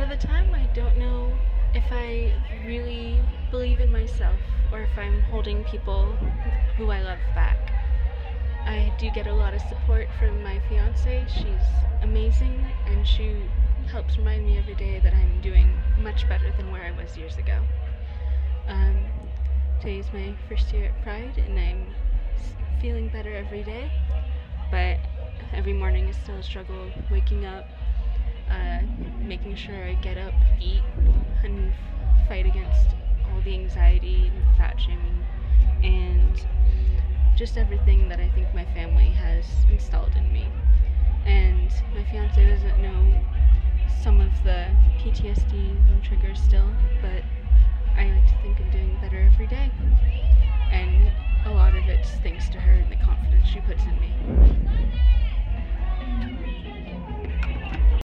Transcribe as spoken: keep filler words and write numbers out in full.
of the time, I don't know if I really believe in myself or if I'm holding people who I love back. I do get a lot of support from my fiance. She's amazing, and she helps remind me every day that I'm doing much better than where I was years ago. Um, today is my first year at Pride, and I'm feeling better every day, but every morning is still a struggle waking up, uh, making sure I get up, eat, and fight against all the anxiety and the fat shaming and just everything that I think my family has installed in me. And my fiance doesn't know some of the P T S D and triggers still, but I like to think I'm doing better every day. And a lot of it's thanks to her and the confidence she puts in me.